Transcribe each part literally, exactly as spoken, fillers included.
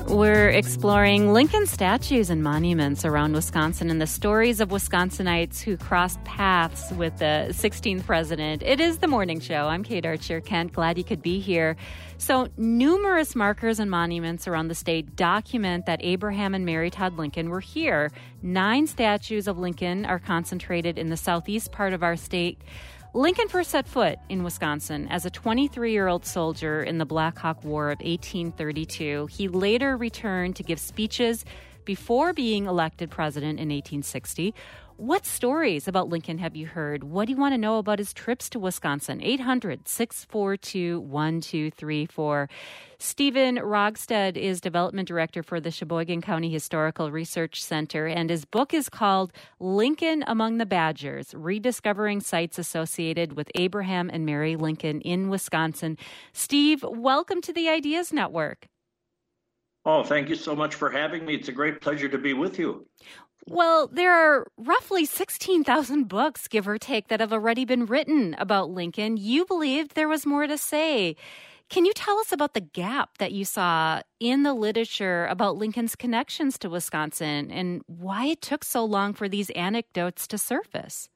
We're exploring Lincoln statues and monuments around Wisconsin and the stories of Wisconsinites who crossed paths with the sixteenth president. It is the morning show. I'm Kate Archer-Kent. Glad you could be here. So numerous markers and monuments around the state document that Abraham and Mary Todd Lincoln were here. Nine statues of Lincoln are concentrated in the southeast part of our state. Lincoln first set foot in Wisconsin as a twenty-three-year-old soldier in the Black Hawk War of eighteen thirty-two. He later returned to give speeches before being elected president in eighteen sixty. What stories about Lincoln have you heard? What do you want to know about his trips to Wisconsin? eight hundred, six four two, one two three four. Stephen Rogstad is development director for the Sheboygan County Historical Research Center, and his book is called Lincoln Among the Badgers, Rediscovering Sites Associated with Abraham and Mary Lincoln in Wisconsin. Steve, welcome to the Ideas Network. Oh, thank you so much for having me. It's a great pleasure to be with you. Well, there are roughly sixteen thousand books, give or take, that have already been written about Lincoln. You believed there was more to say. Can you tell us about the gap that you saw in the literature about Lincoln's connections to Wisconsin and why it took so long for these anecdotes to surface?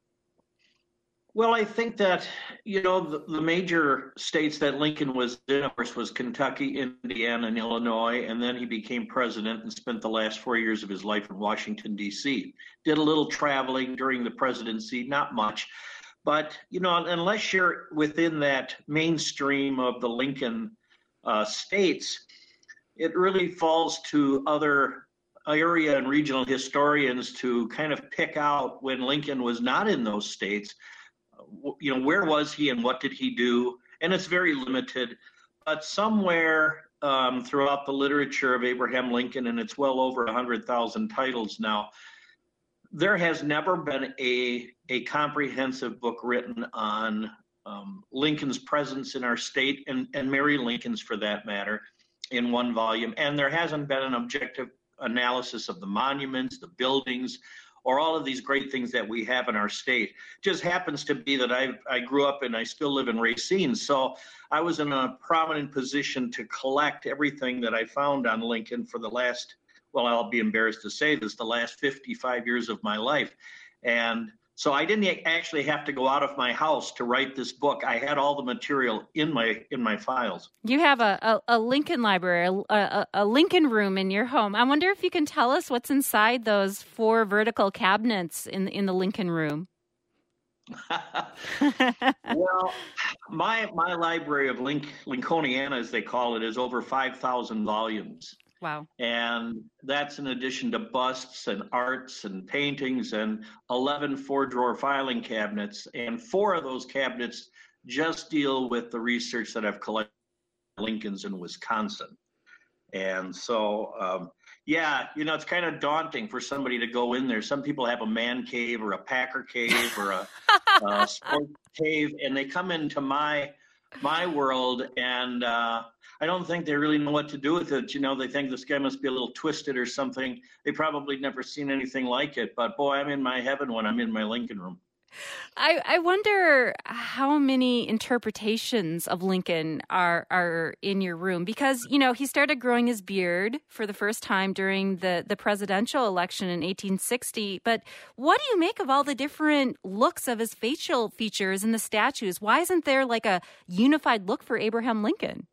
Well, I think that, you know, the, the major states that Lincoln was in, of course, was Kentucky, Indiana, and Illinois, and then he became president and spent the last four years of his life in Washington, D C. Did a little traveling during the presidency, not much. But, you know, unless you're within that mainstream of the Lincoln uh, states, it really falls to other area and regional historians to kind of pick out when Lincoln was not in those states. You know, where was he and what did he do? And it's very limited. But somewhere um, throughout the literature of Abraham Lincoln, and it's well over one hundred thousand titles now, there has never been a, a comprehensive book written on um, Lincoln's presence in our state, and, and Mary Lincoln's for that matter, in one volume. And there hasn't been an objective analysis of the monuments, the buildings, or all of these great things that we have in our state. It just happens to be that I I grew up and I still live in Racine, so I was in a prominent position to collect everything that I found on Lincoln for the last, well, I'll be embarrassed to say this, the last fifty-five years of my life. And so I didn't actually have to go out of my house to write this book. I had all the material in my in my files. You have a, a, a Lincoln library, a, a, a Lincoln room in your home. I wonder if you can tell us what's inside those four vertical cabinets in, in the Lincoln room. Well, my my library of Link, Lincolniana, as they call it, is over five thousand volumes. Wow. And that's in addition to busts and arts and paintings and eleven four-drawer filing cabinets. And four of those cabinets just deal with the research that I've collected on Lincoln's in Wisconsin. And so, um, yeah, you know, it's kind of daunting for somebody to go in there. Some people have a man cave or a Packer cave or a, a sports cave, and they come into my my world, and uh, I don't think they really know what to do with it. You know, they think this guy must be a little twisted or something. They probably never seen anything like it. But boy, I'm in my heaven when I'm in my Lincoln room. I, I wonder how many interpretations of Lincoln are are in your room, because, you know, he started growing his beard for the first time during the, the presidential election in eighteen sixty. But what do you make of all the different looks of his facial features in the statues? Why isn't there like a unified look for Abraham Lincoln?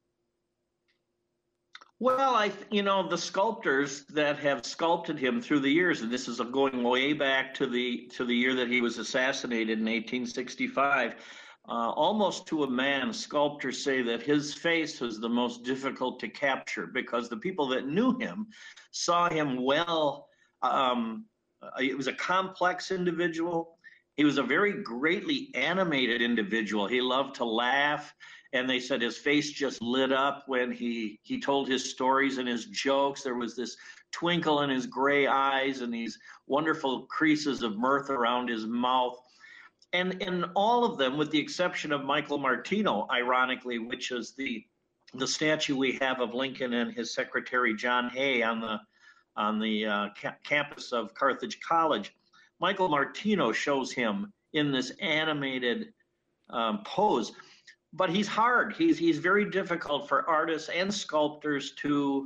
Well, I, you know, the sculptors that have sculpted him through the years, and this is going way back to the to the year that he was assassinated in eighteen sixty-five, uh, almost to a man, sculptors say that his face was the most difficult to capture because the people that knew him saw him well. Um, it was a complex individual. He was a very greatly animated individual. He loved to laugh. And they said his face just lit up when he, he told his stories and his jokes. There was this twinkle in his gray eyes and these wonderful creases of mirth around his mouth. And in all of them, with the exception of Michael Martino, ironically, which is the the statue we have of Lincoln and his secretary, John Hay, on the, on the uh, ca- campus of Carthage College, Michael Martino shows him in this animated um, pose. But he's hard. He's he's very difficult for artists and sculptors to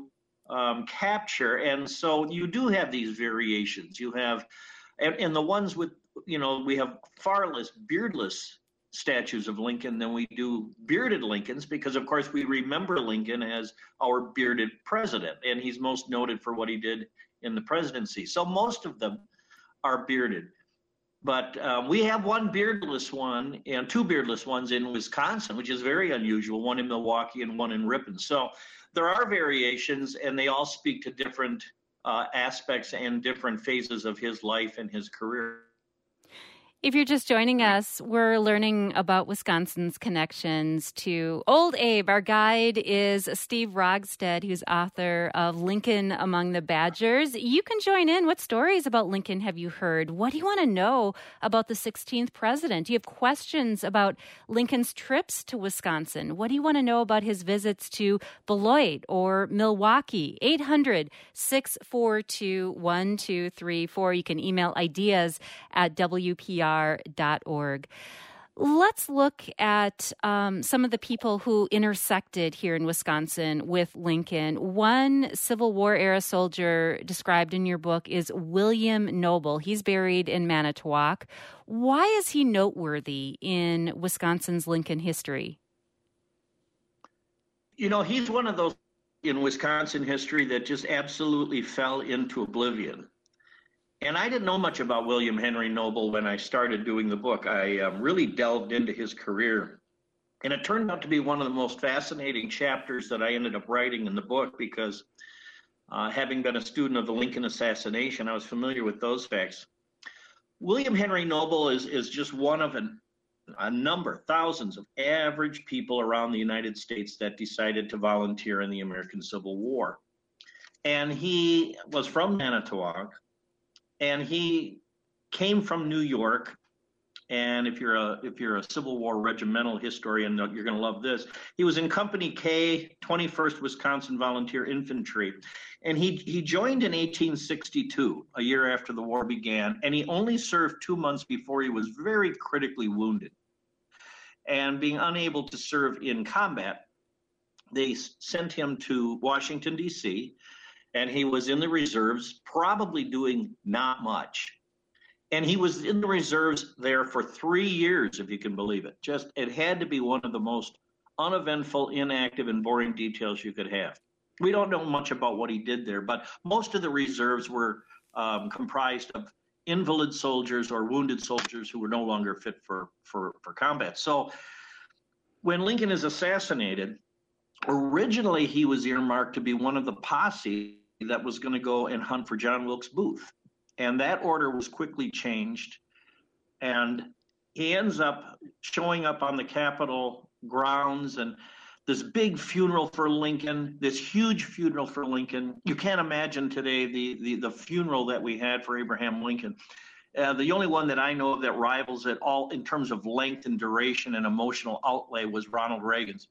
um, capture. And so you do have these variations. You have, and, and the ones with, you know, we have far less beardless statues of Lincoln than we do bearded Lincolns, because of course we remember Lincoln as our bearded president, and he's most noted for what he did in the presidency. So most of them are bearded. But um, we have one beardless one and two beardless ones in Wisconsin, which is very unusual, one in Milwaukee and one in Ripon. So there are variations, and they all speak to different uh, aspects and different phases of his life and his career. If you're just joining us, we're learning about Wisconsin's connections to Old Abe. Our guide is Steve Rogstead, who's author of Lincoln Among the Badgers. You can join in. What stories about Lincoln have you heard? What do you want to know about the sixteenth president? Do you have questions about Lincoln's trips to Wisconsin? What do you want to know about his visits to Beloit or Milwaukee? eight hundred, six four two, one two three four. You can email ideas at W P R dot org. Let's look at um, some of the people who intersected here in Wisconsin with Lincoln. One Civil War era soldier described in your book is William Noble. He's buried in Manitowoc. Why is he noteworthy in Wisconsin's Lincoln history? You know, he's one of those in Wisconsin history that just absolutely fell into oblivion. And I didn't know much about William Henry Noble when I started doing the book. I um, really delved into his career. And it turned out to be one of the most fascinating chapters that I ended up writing in the book, because uh, having been a student of the Lincoln assassination, I was familiar with those facts. William Henry Noble is, is just one of an, a number, thousands of average people around the United States that decided to volunteer in the American Civil War. And he was from Manitowoc. And he came from New York, and if you're a if you're a Civil War regimental historian, you're going to love this. He was in Company K, twenty-first Wisconsin Volunteer Infantry, and he he joined in eighteen sixty-two, a year after the war began, and he only served two months before he was very critically wounded. And being unable to serve in combat, they sent him to Washington, D C, and he was in the reserves, probably doing not much. And he was in the reserves there for three years, if you can believe it. Just, it had to be one of the most uneventful, inactive, and boring details you could have. We don't know much about what he did there, but most of the reserves were um, comprised of invalid soldiers or wounded soldiers who were no longer fit for, for, for combat. So when Lincoln is assassinated, originally he was earmarked to be one of the posse that was going to go and hunt for John Wilkes Booth. And that order was quickly changed. And he ends up showing up on the Capitol grounds, and this big funeral for Lincoln, this huge funeral for Lincoln. You can't imagine today the, the, the funeral that we had for Abraham Lincoln. Uh, the only one that I know of that rivals it all in terms of length and duration and emotional outlay was Ronald Reagan's.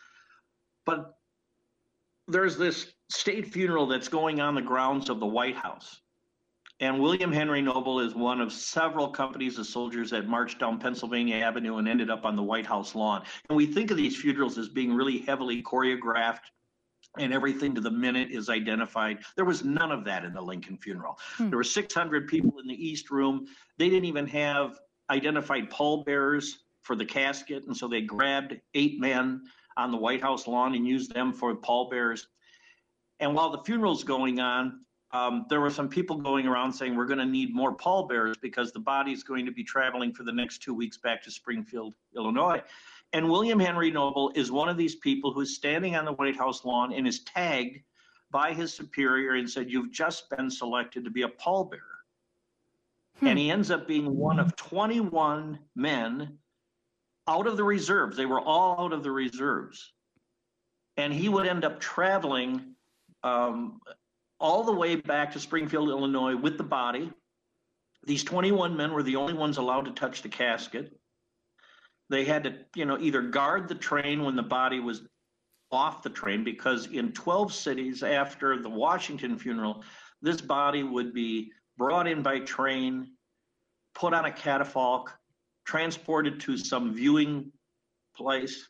But there's this state funeral that's going on the grounds of the White House. And William Henry Noble is one of several companies of soldiers that marched down Pennsylvania Avenue and ended up on the White House lawn. And we think of these funerals as being really heavily choreographed, and everything to the minute is identified. There was none of that in the Lincoln funeral. Hmm. There were six hundred people in the East Room. They didn't even have identified pallbearers for the casket, and so they grabbed eight men on the White House lawn and used them for pallbearers. And while the funeral's going on, um, there were some people going around saying, we're going to need more pallbearers because the body's going to be traveling for the next two weeks back to Springfield, Illinois. And William Henry Noble is one of these people who's standing on the White House lawn and is tagged by his superior and said, you've just been selected to be a pallbearer. Hmm. And he ends up being one of twenty-one men out of the reserves. They were all out of the reserves. And he would end up traveling um, all the way back to Springfield, Illinois with the body. These twenty-one men were the only ones allowed to touch the casket. They had to, you know, either guard the train when the body was off the train, because in twelve cities after the Washington funeral, this body would be brought in by train, put on a catafalque, transported to some viewing place,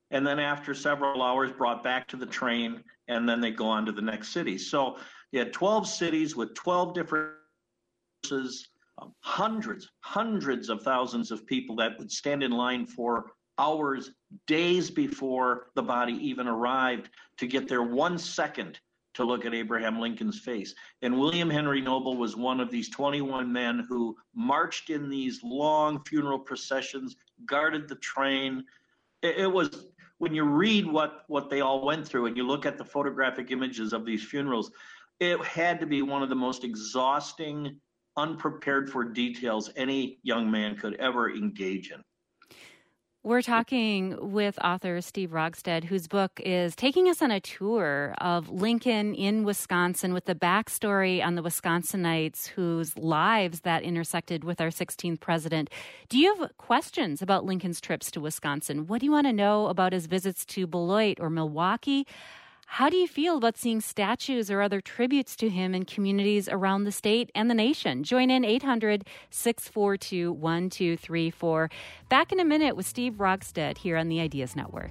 and then after several hours brought back to the train, and then they go on to the next city. So you had twelve cities with twelve different horses, um, hundreds, hundreds of thousands of people that would stand in line for hours, days before the body even arrived to get there one second to look at Abraham Lincoln's face. And William Henry Noble was one of these twenty-one men who marched in these long funeral processions, guarded the train. It, it was, when you read what, what they all went through and you look at the photographic images of these funerals, it had to be one of the most exhausting, unprepared for details any young man could ever engage in. We're talking with author Steve Rogstad, whose book is taking us on a tour of Lincoln in Wisconsin with the backstory on the Wisconsinites whose lives that intersected with our sixteenth president. Do you have questions about Lincoln's trips to Wisconsin? What do you want to know about his visits to Beloit or Milwaukee? How do you feel about seeing statues or other tributes to him in communities around the state and the nation? Join in eight hundred, six four two, one two three four. Back in a minute with Steve Rogstad here on the Ideas Network.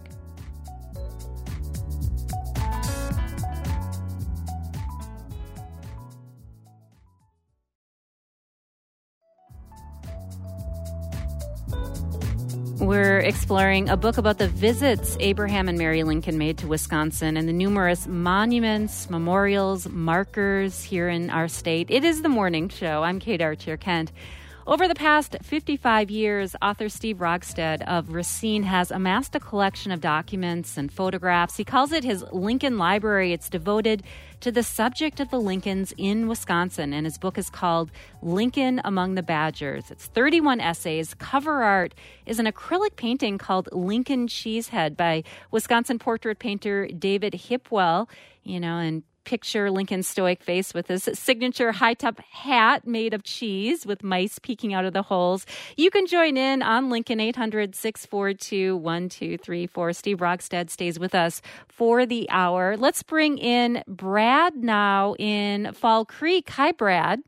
We're exploring a book about the visits Abraham and Mary Lincoln made to Wisconsin and the numerous monuments, memorials, markers here in our state. It is The Morning Show. I'm Kate Archer-Kent. Over the past fifty-five years, author Steve Rogstad of Racine has amassed a collection of documents and photographs. He calls it his Lincoln Library. It's devoted to the subject of the Lincolns in Wisconsin, and his book is called Lincoln Among the Badgers. It's thirty-one essays. Cover art is an acrylic painting called Lincoln Cheesehead by Wisconsin portrait painter David Hipwell, you know, and picture Lincoln's stoic face with his signature high-top hat made of cheese with mice peeking out of the holes. You can join in on Lincoln, eight hundred, six four two, one two three four. Steve Rogstad stays with us for the hour. Let's bring in Brad now in Fall Creek. Hi, Brad.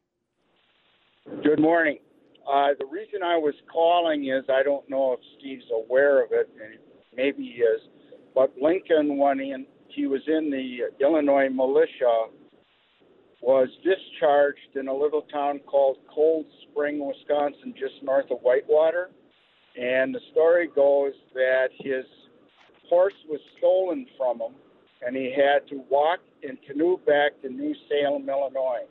Good morning. Uh, the reason I was calling is I don't know if Steve's aware of it, and maybe he is, but Lincoln, when he he was in the Illinois militia, was discharged in a little town called Cold Spring, Wisconsin, just north of Whitewater. And the story goes that his horse was stolen from him, and he had to walk and canoe back to New Salem, Illinois.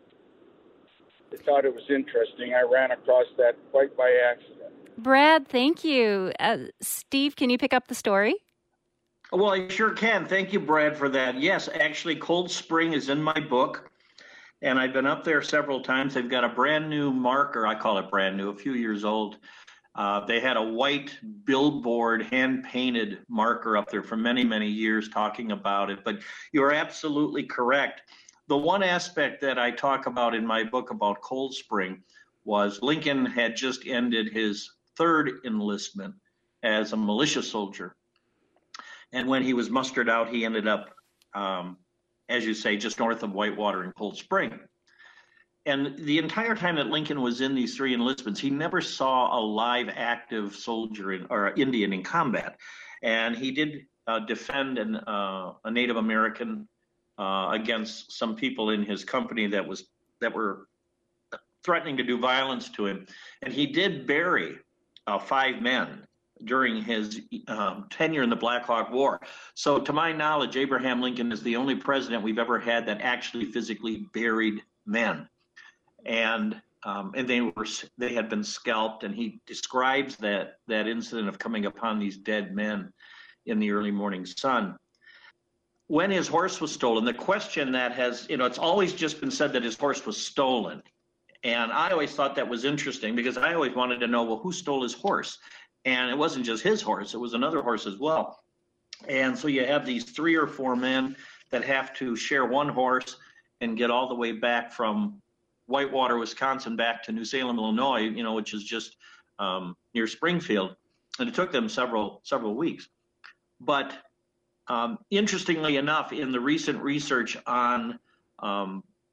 I thought it was interesting. I ran across that quite by accident. Brad, thank you. Uh, Steve, can you pick up the story? Well, I sure can. Thank you, Brad, for that. Yes, actually, Cold Spring is in my book, and I've been up there several times. They've got a brand new marker. I call it brand new, a few years old. Uh, they had a white billboard, hand-painted marker up there for many, many years talking about it. But you're absolutely correct. The one aspect that I talk about in my book about Cold Spring was Lincoln had just ended his third enlistment as a militia soldier. And when he was mustered out, he ended up, um, as you say, just north of Whitewater in Cold Spring. And the entire time that Lincoln was in these three enlistments, he never saw a live, active soldier in, or Indian in combat. And he did uh, defend an, uh, a Native American uh, against some people in his company that was that were threatening to do violence to him. And he did bury uh, five men during his um, tenure in the Black Hawk War. So to my knowledge, Abraham Lincoln is the only president we've ever had that actually physically buried men. And um, and they were they had been scalped, and he describes that that incident of coming upon these dead men in the early morning sun. When his horse was stolen, the question that has, you know, it's always just been said that his horse was stolen. And I always thought that was interesting because I always wanted to know, well, who stole his horse? And it wasn't just his horse, it was another horse as well. And so you have these three or four men that have to share one horse and get all the way back from Whitewater, Wisconsin, back to New Salem, Illinois, you know, which is just um, near Springfield. And it took them several, several weeks. But um, interestingly enough, in the recent research on um,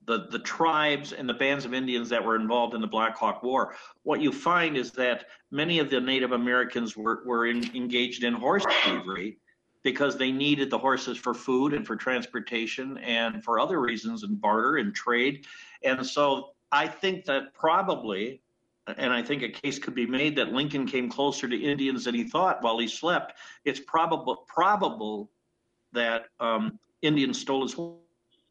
the, the tribes and the bands of Indians that were involved in the Black Hawk War, what you find is that many of the Native Americans were, were in, engaged in horse thievery because they needed the horses for food and for transportation and for other reasons, and barter and trade. And so I think that probably, and I think a case could be made that Lincoln came closer to Indians than he thought while he slept. It's probable probable that um, Indians stole his horse.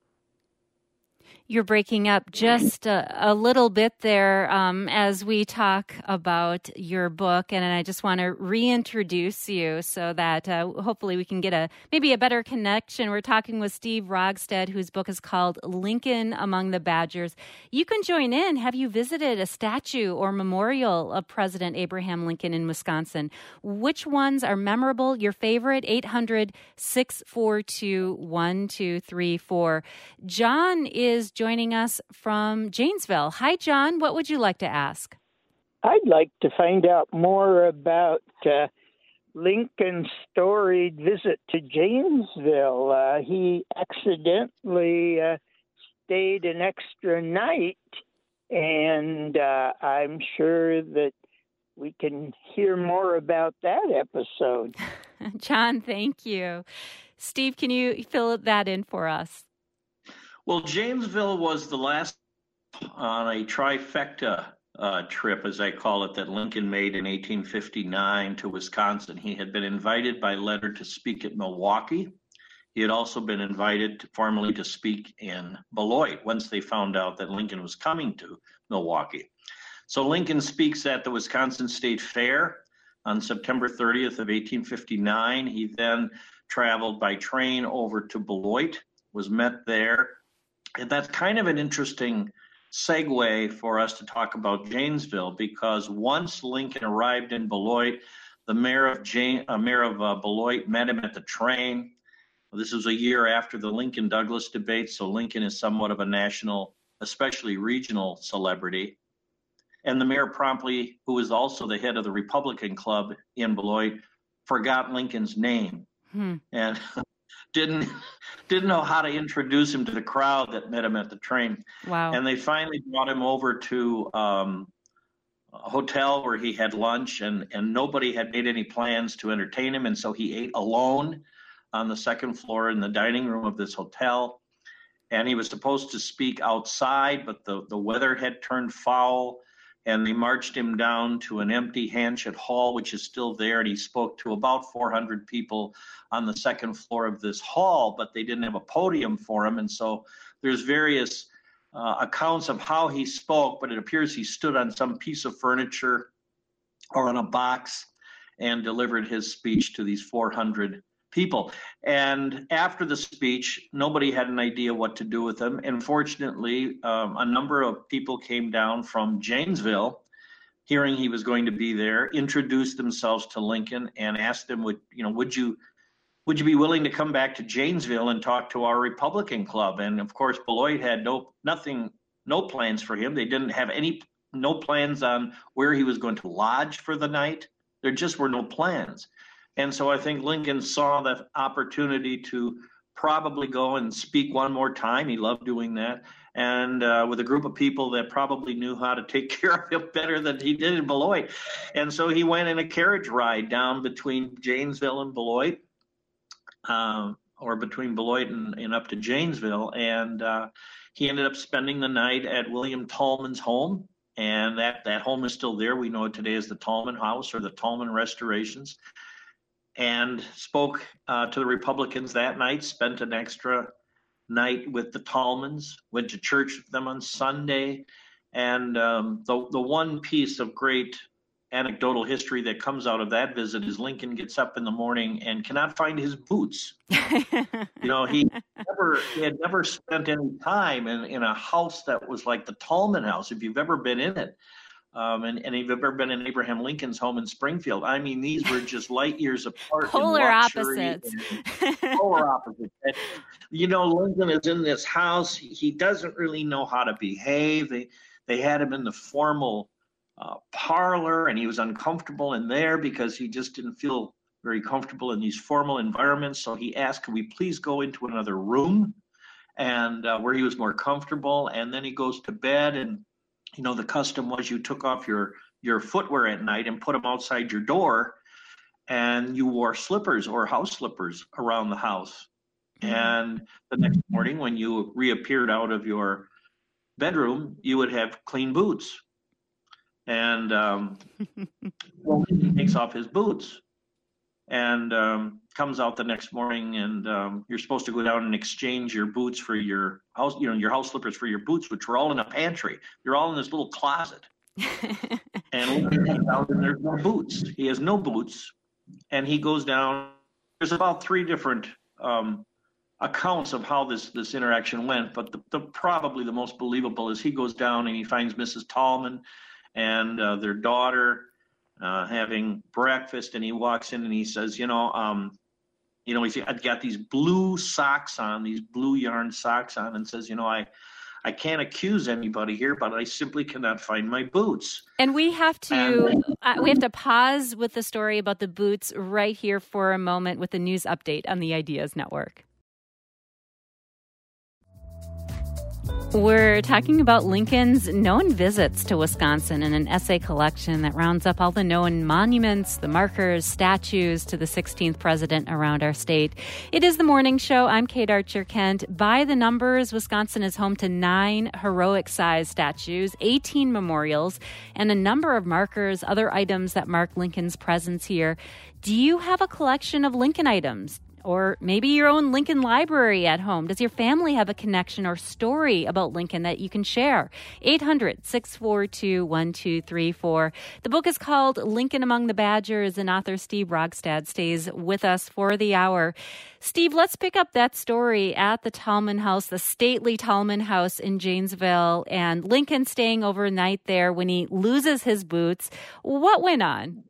You're breaking up just a, a little bit there um, as we talk about your book, and I just want to reintroduce you so that uh, hopefully we can get a maybe a better connection. We're talking with Steve Rogstad, whose book is called Lincoln Among the Badgers. You can join in. Have you visited a statue or memorial of President Abraham Lincoln in Wisconsin? Which ones are memorable? Your favorite? eight hundred, six four two, one two three four. John is joining us from Janesville. Hi, John. What would you like to ask? I'd like to find out more about uh, Lincoln's storied visit to Janesville. Uh, he accidentally uh, stayed an extra night, and uh, I'm sure that we can hear more about that episode. John, thank you. Steve, can you fill that in for us? Well, Janesville was the last on a trifecta uh, trip, as I call it, that Lincoln made in eighteen fifty-nine to Wisconsin. He had been invited by letter to speak at Milwaukee. He had also been invited to, formally to speak in Beloit once they found out that Lincoln was coming to Milwaukee. So Lincoln speaks at the Wisconsin State Fair on September thirtieth of eighteen fifty-nine. He then traveled by train over to Beloit, was met there. And that's kind of an interesting segue for us to talk about Janesville, because once Lincoln arrived in Beloit, the mayor of Jane, uh, mayor of uh, Beloit met him at the train. This was a year after the Lincoln-Douglas debate, so Lincoln is somewhat of a national, especially regional celebrity. And the mayor promptly, who was also the head of the Republican Club in Beloit, forgot Lincoln's name. Hmm. And didn't didn't know how to introduce him to the crowd that met him at the train. Wow. And they finally brought him over to um, a hotel where he had lunch, and, and nobody had made any plans to entertain him. And so he ate alone on the second floor in the dining room of this hotel. And he was supposed to speak outside, but the, the weather had turned foul. And they marched him down to an empty Hanchett Hall, which is still there. And he spoke to about four hundred people on the second floor of this hall, but they didn't have a podium for him. And so there's various uh, accounts of how he spoke, but it appears he stood on some piece of furniture or on a box and delivered his speech to these four hundred people. And after the speech, nobody had an idea what to do with him. And fortunately, um, a number of people came down from Janesville, hearing he was going to be there, introduced themselves to Lincoln and asked him, would, you know, would you, would you be willing to come back to Janesville and talk to our Republican Club? And of course, Beloit had no, nothing, no plans for him. They didn't have any, no plans on where he was going to lodge for the night. There just were no plans. And so I think Lincoln saw the opportunity to probably go and speak one more time. He loved doing that. And uh, with a group of people that probably knew how to take care of him better than he did in Beloit. And so he went in a carriage ride down between Janesville and Beloit, um, or between Beloit and, and up to Janesville. And uh, he ended up spending the night at William Tallman's home. And that, that home is still there. We know it today as the Tallman House or the Tallman Restorations. And spoke uh, to the Republicans that night, spent an extra night with the Tallmans, went to church with them on Sunday. And um, the, the one piece of great anecdotal history that comes out of that visit is Lincoln gets up in the morning and cannot find his boots. You know, he never he had never spent any time in, in a house that was like the Tallman house, if you've ever been in it. Um, and, and if you've ever been in Abraham Lincoln's home in Springfield, I mean, these were just light years apart. Polar opposites. Polar opposites. And, you know, Lincoln is in this house. He, he doesn't really know how to behave. They, they had him in the formal uh, parlor, and he was uncomfortable in there because he just didn't feel very comfortable in these formal environments. So he asked, could we please go into another room? and uh, where he was more comfortable. And then he goes to bed, and you know the custom was you took off your your footwear at night and put them outside your door, and you wore slippers or house slippers around the house. Mm-hmm. And the next morning, when you reappeared out of your bedroom, you would have clean boots. And um, well, he takes off his boots and um, comes out the next morning, and um, you're supposed to go down and exchange your boots for your house, you know, your house slippers for your boots, which were all in a pantry. They're all in this little closet. And there's no boots. He has no boots, and he goes down. There's about three different um, accounts of how this this interaction went, but the, the probably the most believable is he goes down and he finds Missus Tallman and uh, their daughter uh, having breakfast, and he walks in and he says, you know, um, you know, he's I've got these blue socks on, these blue yarn socks on, and says, you know, I. I can't accuse anybody here, but I simply cannot find my boots. And we have to uh, we have to pause with the story about the boots right here for a moment with the news update on the Ideas Network. We're talking about Lincoln's known visits to Wisconsin in an essay collection that rounds up all the known monuments, the markers, statues to the sixteenth president around our state. It is the morning show. I'm Kate Archer-Kent. By the numbers, Wisconsin is home to nine heroic-sized statues, eighteen memorials, and a number of markers, other items that mark Lincoln's presence here. Do you have a collection of Lincoln items? Or maybe your own Lincoln library at home. Does your family have a connection or story about Lincoln that you can share? eight hundred, six four two, one two three four. The book is called Lincoln Among the Badgers, and author Steve Rogstad stays with us for the hour. Steve, let's pick up that story at the Tallman House, the stately Tallman House in Janesville, and Lincoln staying overnight there when he loses his boots. What went on?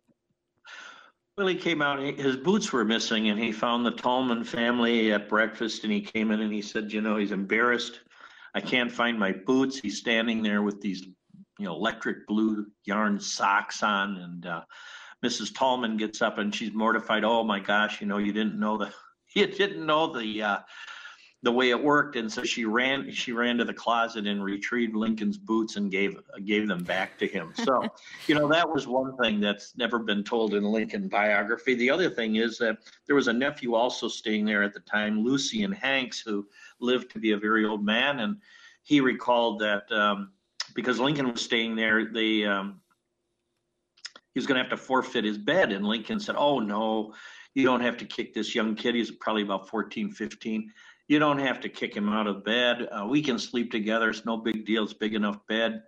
Well, he came out, his boots were missing, and he found the Tallman family at breakfast, and he came in and he said, you know, he's embarrassed. I can't find my boots. He's standing there with these, you know, electric blue yarn socks on, and uh, Missus Tallman gets up and she's mortified. Oh my gosh, you know, you didn't know the, you didn't know the, uh, the way it worked, and so she ran. She ran to the closet and retrieved Lincoln's boots and gave gave them back to him. So, you know, that was one thing that's never been told in Lincoln biography. The other thing is that there was a nephew also staying there at the time, Lucian Hanks, who lived to be a very old man, and he recalled that um, because Lincoln was staying there, they um, he was going to have to forfeit his bed, and Lincoln said, "Oh no, you don't have to kick this young kid. He's probably about fourteen, fifteen. You don't have to kick him out of bed. Uh, we can sleep together. It's no big deal. It's big enough bed."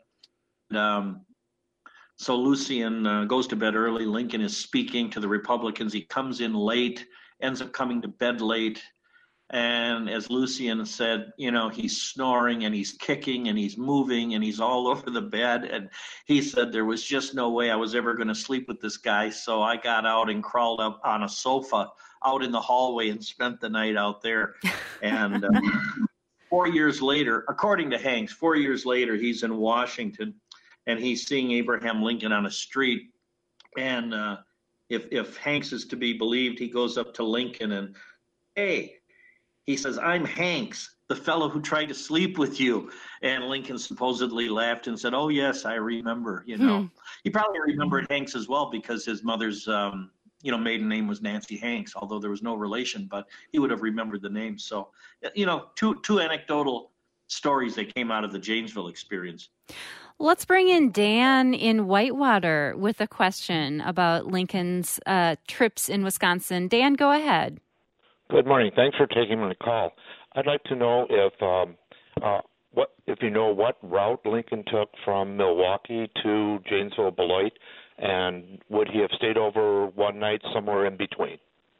Um, so Lucian uh, goes to bed early. Lincoln is speaking to the Republicans. He comes in late, ends up coming to bed late. And as Lucian said, you know, he's snoring and he's kicking and he's moving and he's all over the bed. And he said there was just no way I was ever going to sleep with this guy. So I got out and crawled up on a sofa out in the hallway and spent the night out there. And uh, four years later, according to Hanks, four years later, he's in Washington and he's seeing Abraham Lincoln on a street. And uh, if, if Hanks is to be believed, he goes up to Lincoln and, hey, he says, "I'm Hanks, the fellow who tried to sleep with you." And Lincoln supposedly laughed and said, "Oh, yes, I remember." You know, hmm. He probably remembered Hanks as well because his mother's, um, you know, maiden name was Nancy Hanks, although there was no relation, but he would have remembered the name. So, you know, two two anecdotal stories that came out of the Janesville experience. Let's bring in Dan in Whitewater with a question about Lincoln's uh, trips in Wisconsin. Dan, go ahead. Good morning. Thanks for taking my call. I'd like to know if um, uh, what if you know what route Lincoln took from Milwaukee to Janesville, Beloit, and would he have stayed over one night somewhere in between?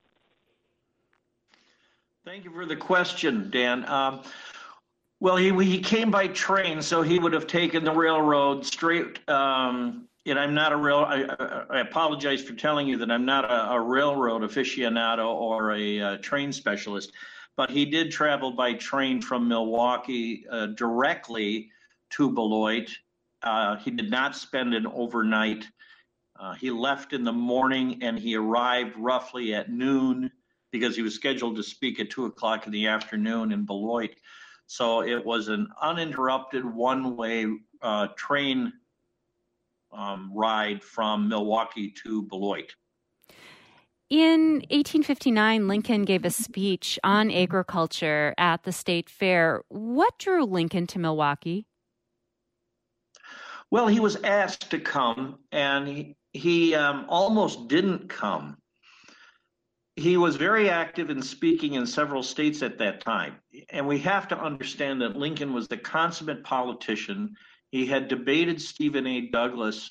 Thank you for the question, Dan. Um, well, he he came by train, so he would have taken the railroad straight. Um, And I'm not a rail. I, I apologize for telling you that I'm not a, a railroad aficionado or a, a train specialist, but he did travel by train from Milwaukee uh, directly to Beloit. Uh, he did not spend an overnight. Uh, he left in the morning and he arrived roughly at noon because he was scheduled to speak at two o'clock in the afternoon in Beloit. So it was an uninterrupted one-way uh, train um, ride from Milwaukee to Beloit. In eighteen fifty-nine, Lincoln gave a speech on agriculture at the state fair. What drew Lincoln to Milwaukee? Well, he was asked to come, and he, he um, almost didn't come. He was very active in speaking in several states at that time. And we have to understand that Lincoln was the consummate politician. He had debated Stephen A. Douglas,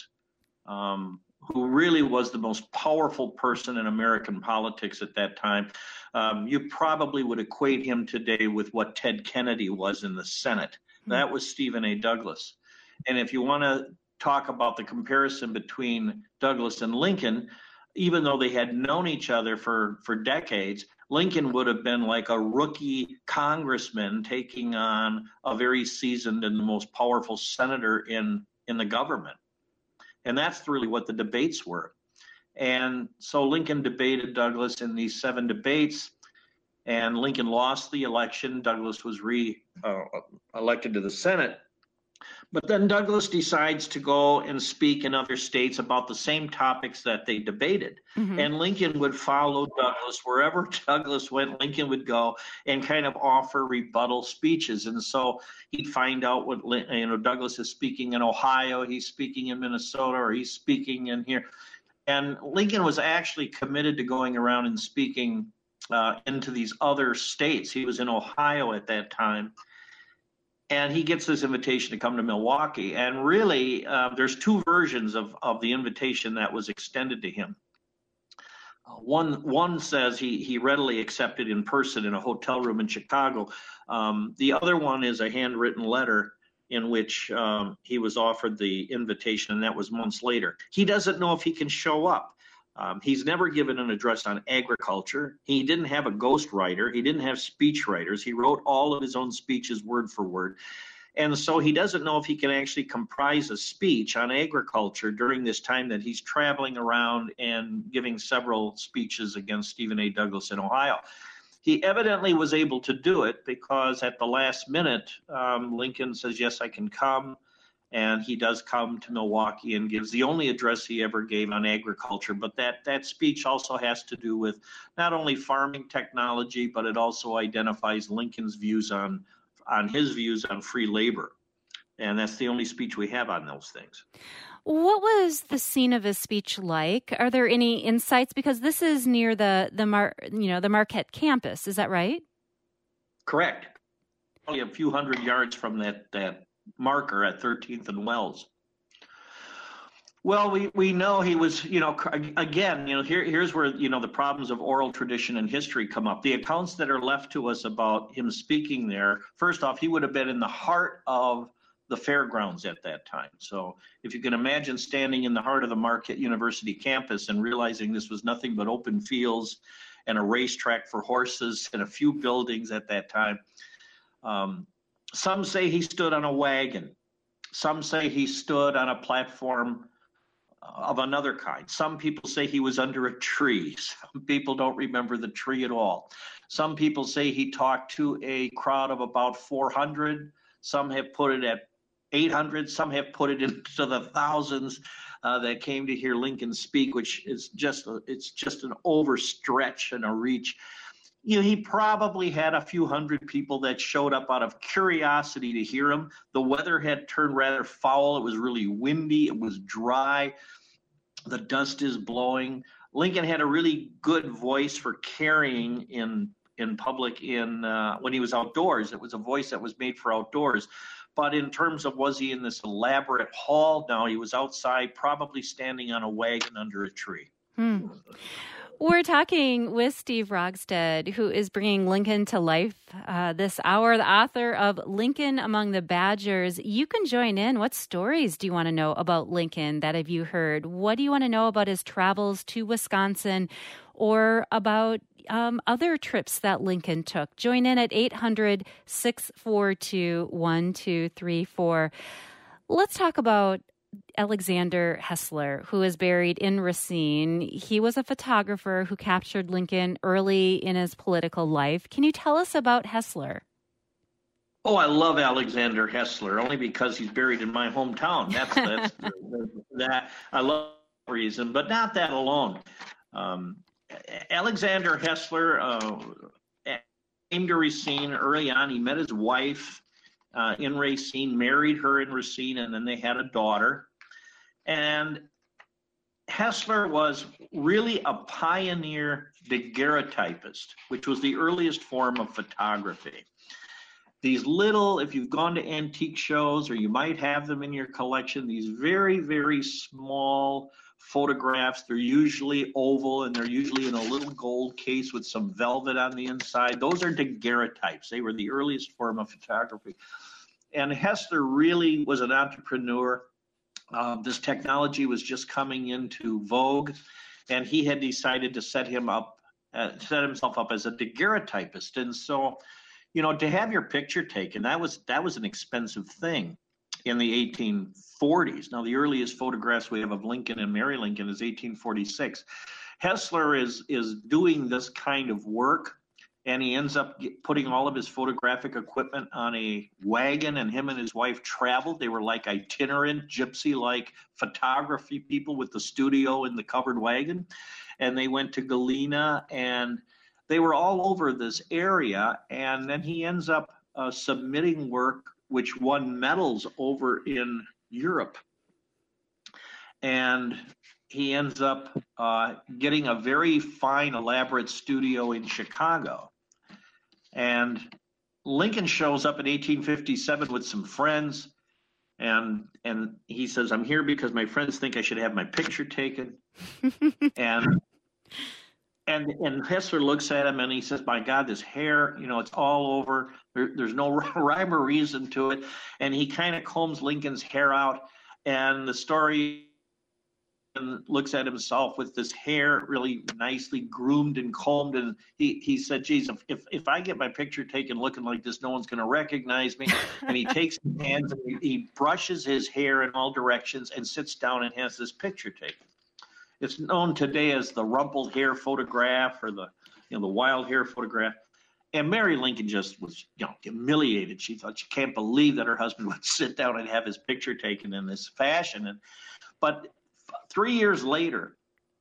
um, who really was the most powerful person in American politics at that time. Um, you probably would equate him today with what Ted Kennedy was in the Senate. Mm-hmm. That was Stephen A. Douglas. And if you want to talk about the comparison between Douglas and Lincoln, even though they had known each other for, for decades, Lincoln would have been like a rookie congressman taking on a very seasoned and the most powerful senator in, in the government. And that's really what the debates were. And so Lincoln debated Douglas in these seven debates, and Lincoln lost the election. Douglas was re-elected uh, to the Senate. But then Douglas decides to go and speak in other states about the same topics that they debated. Mm-hmm. And Lincoln would follow Douglas. Wherever Douglas went, Lincoln would go and kind of offer rebuttal speeches. And so he'd find out what, you know, Douglas is speaking in Ohio, he's speaking in Minnesota, or he's speaking in here. And Lincoln was actually committed to going around and speaking uh, into these other states. He was in Ohio at that time. And he gets this invitation to come to Milwaukee. And really, uh, there's two versions of, of the invitation that was extended to him. Uh, one one says he, he readily accepted in person in a hotel room in Chicago. Um, the other one is a handwritten letter in which um, he was offered the invitation, and that was months later. He doesn't know if he can show up. Um, he's never given an address on agriculture. He didn't have a ghostwriter. He didn't have speechwriters. He wrote all of his own speeches word for word. And so he doesn't know if he can actually comprise a speech on agriculture during this time that he's traveling around and giving several speeches against Stephen A. Douglas in Ohio. He evidently was able to do it because at the last minute, um, Lincoln says, yes, I can come. And he does come to Milwaukee and gives the only address he ever gave on agriculture. But that, that speech also has to do with not only farming technology, but it also identifies Lincoln's views on, on his views on free labor. And that's the only speech we have on those things. What was the scene of his speech like? Are there any insights? Because this is near the, the Mar, you know, the Marquette campus. Is that right? Correct. Only a few hundred yards from that, that marker at thirteenth and Wells. Well, we, we know he was, you know, again, you know, here here's where, you know, the problems of oral tradition and history come up. The accounts that are left to us about him speaking there, first off, he would have been in the heart of the fairgrounds at that time. So if you can imagine standing in the heart of the Marquette University campus and realizing this was nothing but open fields and a racetrack for horses and a few buildings at that time. Um, Some say he stood on a wagon. Some say he stood on a platform of another kind. Some people say he was under a tree. Some people don't remember the tree at all. Some people say he talked to a crowd of about four hundred. Some have put it at eight hundred. Some have put it into the thousands uh, that came to hear Lincoln speak, which is just a, it's just an overstretch and a reach. You know, he probably had a few hundred people that showed up out of curiosity to hear him. The weather had turned rather foul. It was really windy. It was dry. The dust is blowing. Lincoln had a really good voice for carrying in in public in uh, when he was outdoors. It was a voice that was made for outdoors. But in terms of was he in this elaborate hall? No, he was outside, probably standing on a wagon under a tree. Hmm. We're talking with Steve Rogstad, who is bringing Lincoln to life uh, this hour, the author of Lincoln Among the Badgers. You can join in. What stories do you want to know about Lincoln that have you heard? What do you want to know about his travels to Wisconsin or about um, other trips that Lincoln took? Join in at eight hundred, six four two, one two three four. Let's talk about Alexander Hessler, who is buried in Racine. He was a photographer who captured Lincoln early in his political life. Can you tell us about Hessler? Oh, I love Alexander Hessler only because he's buried in my hometown. That's, that's that I love that reason, but not that alone. Um, Alexander Hessler uh, came to Racine early on. He met his wife uh, in Racine, married her in Racine, and then they had a daughter. And Hessler was really a pioneer daguerreotypist, which was the earliest form of photography. These little, if you've gone to antique shows or you might have them in your collection, these very, very small photographs. They're usually oval and they're usually in a little gold case with some velvet on the inside. Those are daguerreotypes. They were the earliest form of photography. And Hessler really was an entrepreneur. Uh, this technology was just coming into vogue, and he had decided to set him up, uh, set himself up as a daguerreotypist. And so, you know, to have your picture taken, that was that was an expensive thing in the eighteen forties. Now, the earliest photographs we have of Lincoln and Mary Lincoln is eighteen forty-six. Hessler is is doing this kind of work, and he ends up get, putting all of his photographic equipment on a wagon, and him and his wife traveled. They were like itinerant, gypsy-like photography people with the studio in the covered wagon, and they went to Galena, and they were all over this area, and then he ends up uh, submitting work which won medals over in Europe. And he ends up uh, getting a very fine, elaborate studio in Chicago. And Lincoln shows up in eighteen fifty-seven with some friends, and and he says, "I'm here because my friends think I should have my picture taken." and and and Hessler looks at him and he says, "My God, this hair, you know, it's all over. There, there's no rhyme or reason to it." And he kind of combs Lincoln's hair out, and the story and looks at himself with this hair really nicely groomed and combed, and he, he said, "Geez, if, if if I get my picture taken looking like this, no one's going to recognize me." And he takes his hands and he, he brushes his hair in all directions and sits down and has this picture taken. It's known today as the rumpled hair photograph, or the you know the wild hair photograph. And Mary Lincoln just was you know humiliated. She thought she can't believe that her husband would sit down and have his picture taken in this fashion. And but Three years later,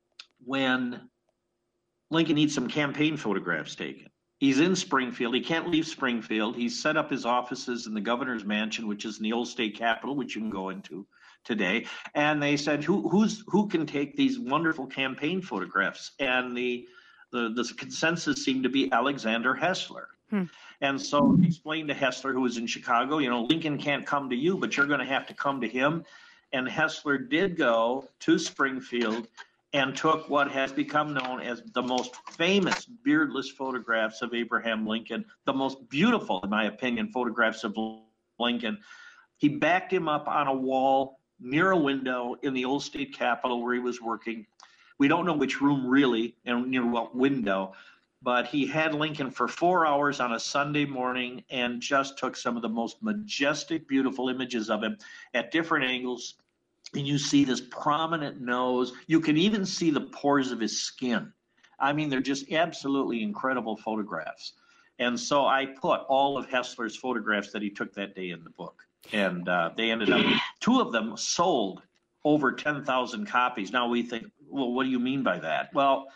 when Lincoln needs some campaign photographs taken, he's in Springfield. He can't leave Springfield. He's set up his offices in the governor's mansion, which is in the old state capitol, which you can go into today. And they said, who who's who can take these wonderful campaign photographs? And the the, the consensus seemed to be Alexander Hessler. Hmm. And so he explained to Hessler, who was in Chicago, you know, Lincoln can't come to you, but you're going to have to come to him. And Hessler did go to Springfield and took what has become known as the most famous beardless photographs of Abraham Lincoln, the most beautiful, in my opinion, photographs of Lincoln. He backed him up on a wall near a window in the old state capitol where he was working. We don't know which room really and near what window, but he had Lincoln for four hours on a Sunday morning and just took some of the most majestic, beautiful images of him at different angles. And you see this prominent nose. You can even see the pores of his skin. I mean, they're just absolutely incredible photographs. And so I put all of Hessler's photographs that he took that day in the book. And uh, they ended up, two of them sold over ten thousand copies. Now we think, well, what do you mean by that? Well,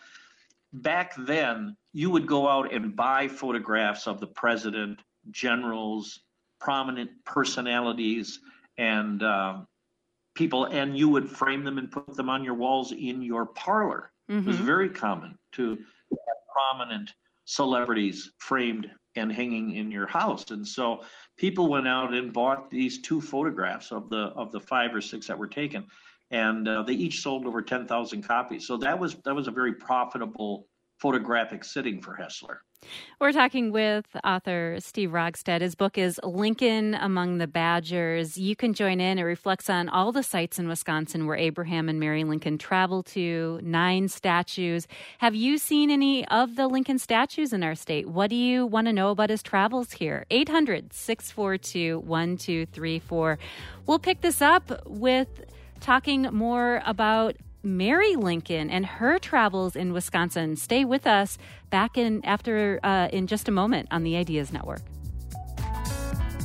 back then, you would go out and buy photographs of the president, generals, prominent personalities, and um, people, and you would frame them and put them on your walls in your parlor. Mm-hmm. It was very common to have prominent celebrities framed and hanging in your house. And so people went out and bought these two photographs of the of the five or six that were taken, and uh, they each sold over ten thousand copies. So that was that was a very profitable photographic sitting for Hessler. We're talking with author Steve Rogstad. His book is Lincoln Among the Badgers. You can join in. It reflects on all the sites in Wisconsin where Abraham and Mary Lincoln traveled to, nine statues. Have you seen any of the Lincoln statues in our state? What do you want to know about his travels here? eight hundred, six four two, one two three four. We'll pick this up with talking more about Mary Lincoln and her travels in Wisconsin. Stay with us back in after uh, in just a moment on the Ideas Network.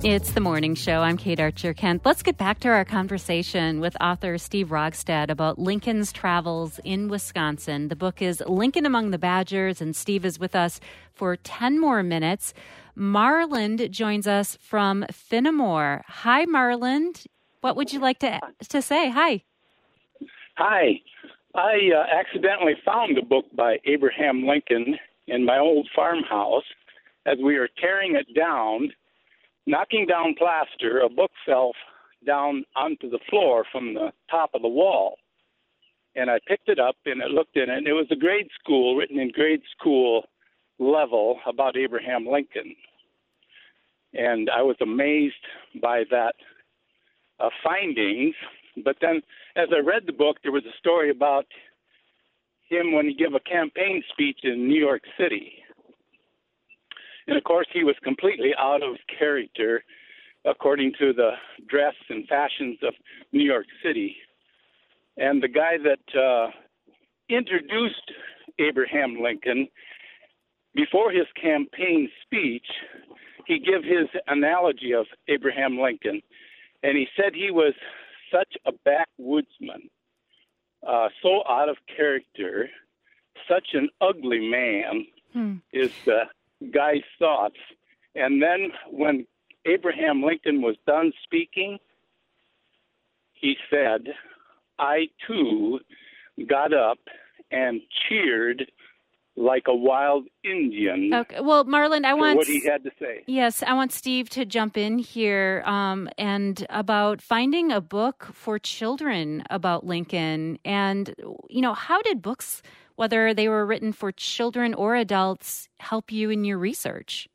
It's the morning show. I'm Kate Archer-Kent. Let's get back to our conversation with author Steve Rogstad about Lincoln's travels in Wisconsin. The book is Lincoln Among the Badgers, and Steve is with us for ten more minutes. Marland joins us from Finnemore. Hi, Marland. What would you like to to say? Hi. Hi. I uh, accidentally found a book by Abraham Lincoln in my old farmhouse. As we were tearing it down, knocking down plaster, a book fell down onto the floor from the top of the wall. And I picked it up and I looked in it, and it was a grade school, written in grade school level about Abraham Lincoln. And I was amazed by that uh, findings. But then as I read the book, there was a story about him when he gave a campaign speech in New York City. And, of course, he was completely out of character according to the dress and fashions of New York City. And the guy that uh, introduced Abraham Lincoln, before his campaign speech, he gave his analogy of Abraham Lincoln. And he said he was such a backwoodsman, uh, so out of character, such an ugly man hmm. is the guy's thoughts. And then when Abraham Lincoln was done speaking, he said, I too got up and cheered like a wild Indian. Okay. Well, Marland, I want what he had to say. Yes, I want Steve to jump in here um, and about finding a book for children about Lincoln. And, you know, how did books, whether they were written for children or adults, help you in your research?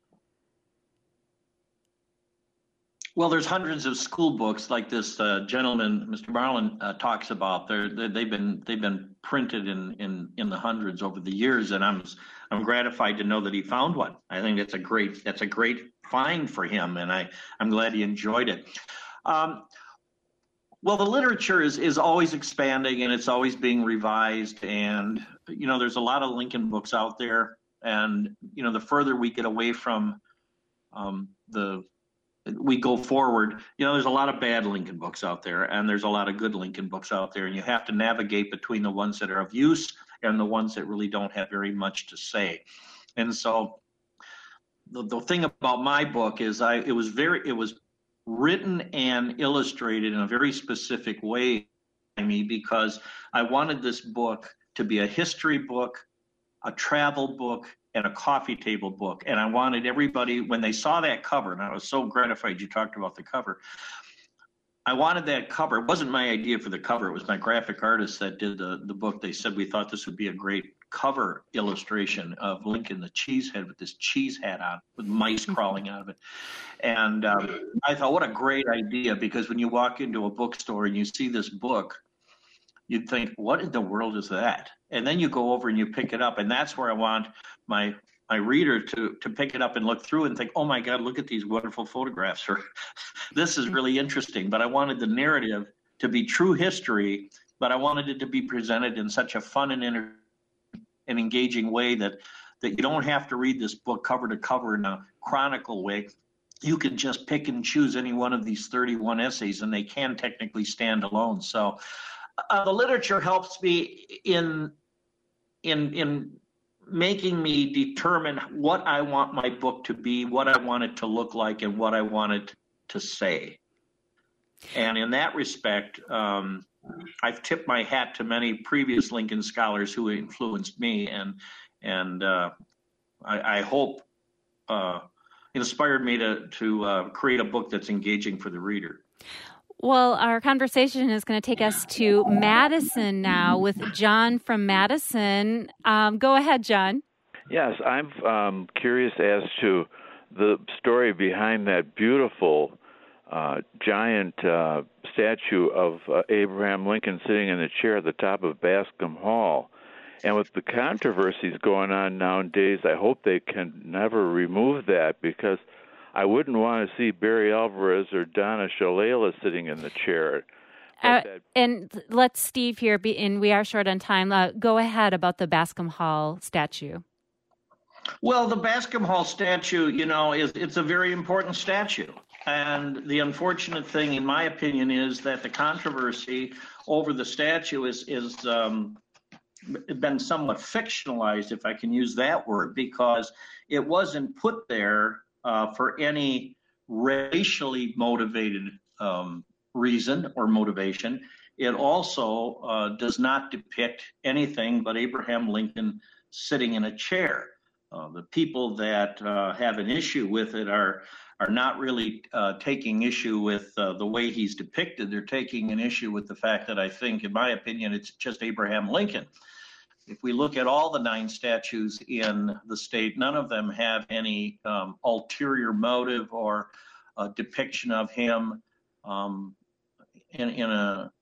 Well, there's hundreds of school books like this uh, gentleman, Mister Marland, uh, talks about. They're, they're, they've been they've been printed in, in, in the hundreds over the years, and I'm I'm gratified to know that he found one. I think that's a great that's a great find for him, and I I'm glad he enjoyed it. Um, well, the literature is is always expanding, and it's always being revised, and you know there's a lot of Lincoln books out there, and you know the further we get away from um, the we go forward, you know, there's a lot of bad Lincoln books out there, and there's a lot of good Lincoln books out there, and you have to navigate between the ones that are of use and the ones that really don't have very much to say. And so the, the thing about my book is I it was very it was written and illustrated in a very specific way by me because I wanted this book to be a history book, a travel book, and a coffee table book. And I wanted everybody, when they saw that cover, and I was so gratified you talked about the cover, I wanted that cover. It wasn't my idea for the cover. It was my graphic artist that did the, the book. They said we thought this would be a great cover illustration of Lincoln, the cheesehead with this cheese hat on, with mice crawling out of it. And um, I thought, what a great idea, because when you walk into a bookstore and you see this book, you'd think, what in the world is that? And then you go over and you pick it up, and that's where I want my my reader to to pick it up and look through and think, oh my God, look at these wonderful photographs, or this is really interesting. But I wanted the narrative to be true history, but I wanted it to be presented in such a fun and inter- and engaging way that that you don't have to read this book cover to cover in a chronicle way. You can just pick and choose any one of these thirty-one essays, and they can technically stand alone. So uh, the literature helps me in in in making me determine what I want my book to be, what I want it to look like, and what I want it to say. And in that respect, um, I've tipped my hat to many previous Lincoln scholars who influenced me, and and uh, I, I hope uh, inspired me to to uh, create a book that's engaging for the reader. Well, our conversation is going to take us to Madison now with John from Madison. Um, go ahead, John. Yes, I'm um, curious as to the story behind that beautiful uh, giant uh, statue of uh, Abraham Lincoln sitting in the chair at the top of Bascom Hall. And with the controversies going on nowadays, I hope they can never remove that, because I wouldn't want to see Barry Alvarez or Donna Shalala sitting in the chair. Uh, that... And let's Steve here, be, and we are short on time. Uh, go ahead about the Bascom Hall statue. Well, the Bascom Hall statue, you know, is it's a very important statue. And the unfortunate thing, in my opinion, is that the controversy over the statue is is um, been somewhat fictionalized, if I can use that word, because it wasn't put there uh, for any racially motivated um, reason or motivation. It also uh, does not depict anything but Abraham Lincoln sitting in a chair. Uh, the people that uh, have an issue with it are are not really uh, taking issue with uh, the way he's depicted. They're taking an issue with the fact that I think, in my opinion, it's just Abraham Lincoln. If we look at all the nine statues in the state, none of them have any um, ulterior motive or a depiction of him um, in, in a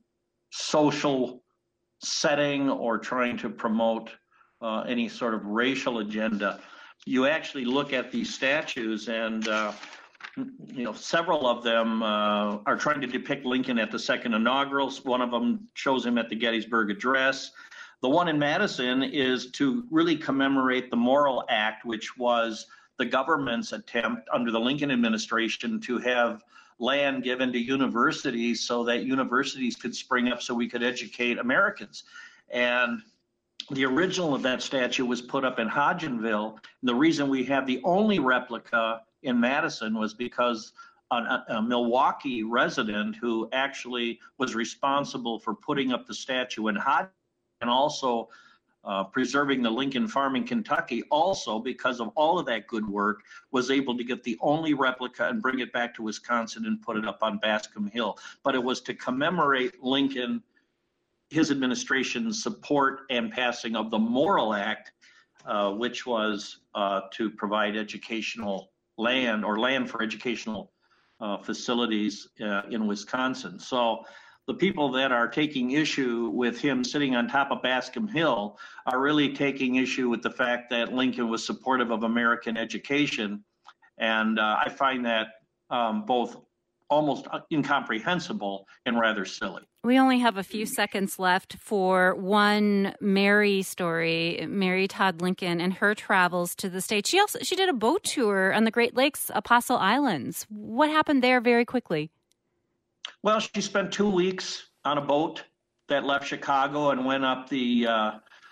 social setting or trying to promote uh, any sort of racial agenda. You actually look at these statues and uh, you know, several of them uh, are trying to depict Lincoln at the second inaugural. One of them shows him at the Gettysburg Address. The one in Madison is to really commemorate the Morrill Act, which was the government's attempt under the Lincoln administration to have land given to universities so that universities could spring up so we could educate Americans. And the original of that statue was put up in Hodgenville. The reason we have the only replica in Madison was because a, a Milwaukee resident who actually was responsible for putting up the statue in Hodgenville and also uh, preserving the Lincoln farm in Kentucky, also because of all of that good work, was able to get the only replica and bring it back to Wisconsin and put it up on Bascom Hill. But it was to commemorate Lincoln, his administration's support and passing of the Morrill Act, uh, which was uh, to provide educational land or land for educational uh, facilities uh, in Wisconsin. So the people that are taking issue with him sitting on top of Bascom Hill are really taking issue with the fact that Lincoln was supportive of American education. And uh, I find that um, both almost incomprehensible and rather silly. We only have a few seconds left for one Mary story, Mary Todd Lincoln and her travels to the States. She also she did a boat tour on the Great Lakes, Apostle Islands. What happened there very quickly? Well, she spent two weeks on a boat that left Chicago and went up the uh,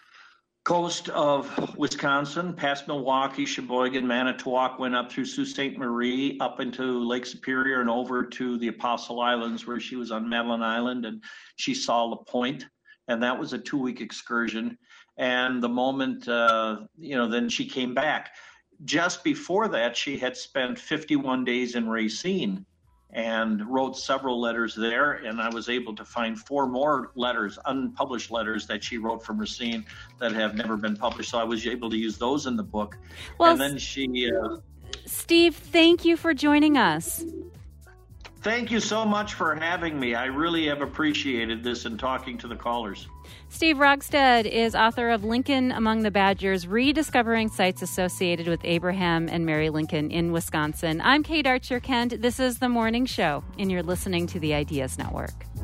coast of Wisconsin, past Milwaukee, Sheboygan, Manitowoc, went up through Sault Ste. Marie, up into Lake Superior and over to the Apostle Islands where she was on Madeline Island, and she saw La Pointe, and that was a two-week excursion. And the moment, uh, you know, then she came back. Just before that, she had spent fifty-one days in Racine and wrote several letters there, and I was able to find four more letters, unpublished letters that she wrote from Racine that have never been published, so I was able to use those in the book. Well, and then she... Uh, Steve, thank you for joining us. Thank you so much for having me. I really have appreciated this and talking to the callers. Steve Rogstad is author of Lincoln Among the Badgers, Rediscovering Sites Associated with Abraham and Mary Lincoln in Wisconsin. I'm Kate Archer-Kent. This is The Morning Show, and you're listening to the Ideas Network.